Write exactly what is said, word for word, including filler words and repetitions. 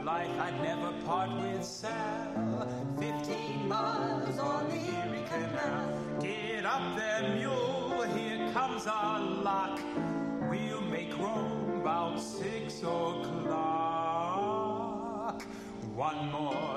life, I'd never part with Sal. Fifteen miles on the Erie Canal. Get up there, mule, here comes our lock. We'll make Rome about six o'clock. One more